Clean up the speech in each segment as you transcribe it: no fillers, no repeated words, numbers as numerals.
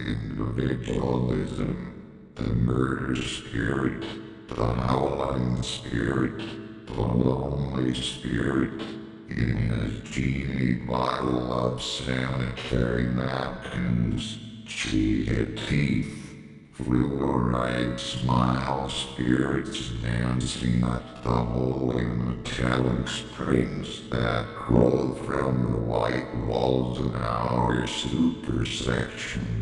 individualism, the murder spirit, the howling spirit, the lonely spirit, in his genie bottle of sanitary napkins, cheated teeth, fluoride smile spirits dancing at the holy metallic springs that roll from the white walls of our supersection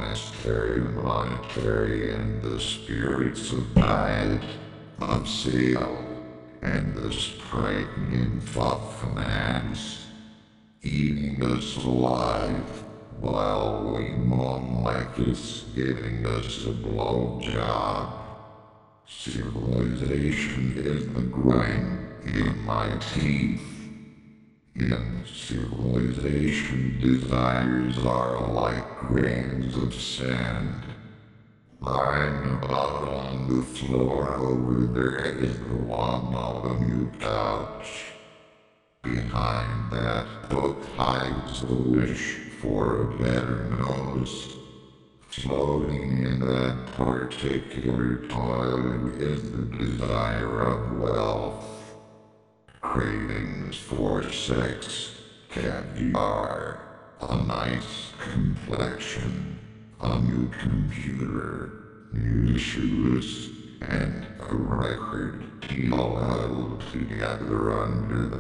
monastery and the spirits of diet, of sale, and the sprite nymph of finance, eating us alive while we moan like it's giving us a blowjob. Civilization is the grind in my teeth. In civilization, desires are like grains of sand. Lying about on the floor over there is the one on the new couch. Behind that book hides a wish for a better nose. Floating in that particular toilet is the desire of wealth. Cravings for sex, caviar, a nice complexion, a new computer, new shoes, and a record deal huddled together under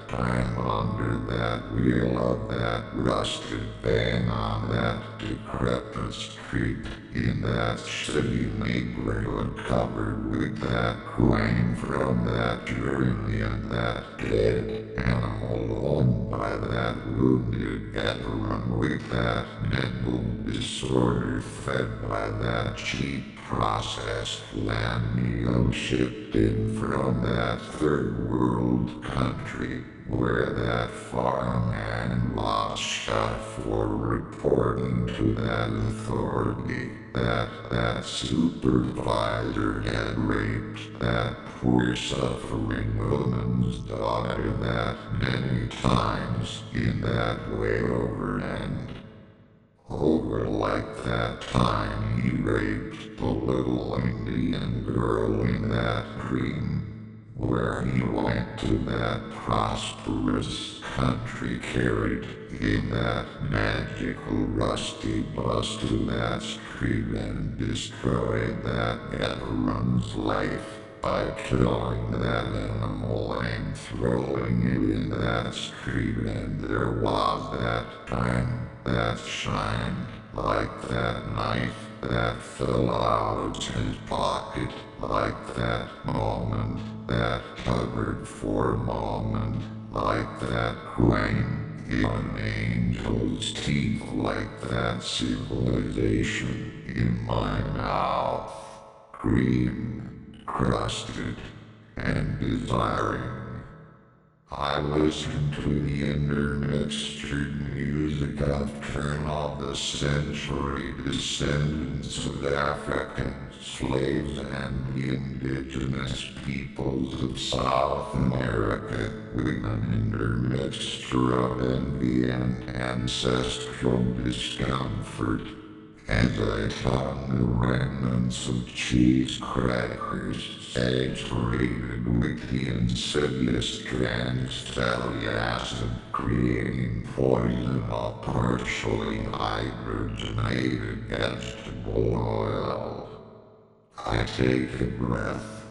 that wheel of that rusted van on that decrepit street in that shitty neighborhood covered with that grain from that journey and that dead animal owned by that wounded veteran with that mental disorder fed by that cheap processed land meal shipped in from that third world country where that farmhand lost shot for reporting to that authority that supervisor had raped that poor suffering woman's daughter that many times in that way over like that time he raped the little Indian girl in that dream, where he went to that prosperous country carried in that magical rusty bus to that street and destroyed that veteran's life by killing that animal and throwing it in that street, and there was that time that shined like that knife that fell out of his pocket, like that moment that covered for a moment, like that grain in an angel's teeth, like that civilization in my mouth, green, crusted, and desiring. I listen to the intermixtured music of turn of the century descendants of African slaves and the indigenous peoples of South America with an intermixture of envy and ancestral discomfort. As I found the remnants of cheese crackers saturated with the insidious trans fatty acid creating poison of partially hydrogenated vegetable oil. I take a breath,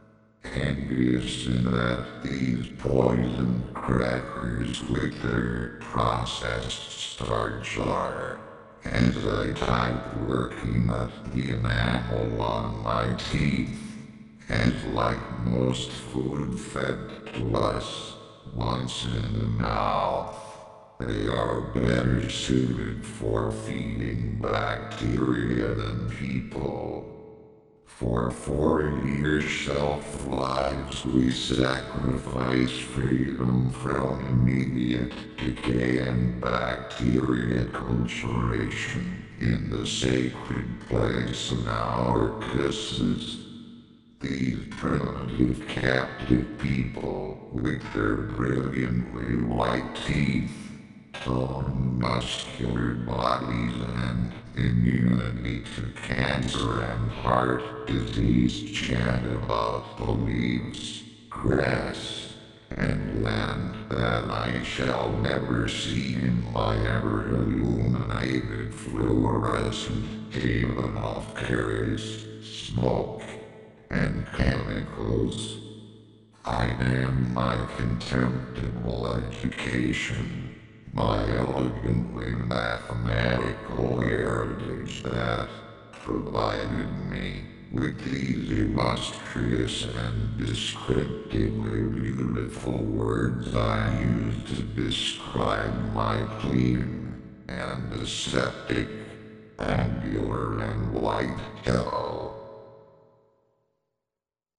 envious in that these poison crackers with their processed starch are, as I type working at the enamel on my teeth, and like most food fed to us once in the mouth, they are better suited for feeding bacteria than people. For 4-year shelf lives we sacrifice freedom from immediate decay and bacteria culturation in the sacred place of our kisses. These primitive captive people with their brilliantly white teeth skeletal and muscular bodies and immunity to cancer and heart disease chant about the leaves, grass, and land that I shall never see in my ever illuminated fluorescent haven of carries, smoke, and chemicals. I am my contemptible education, my elegantly mathematical heritage that provided me with these illustrious and descriptively beautiful words I use to describe my clean and aseptic, angular and white hell.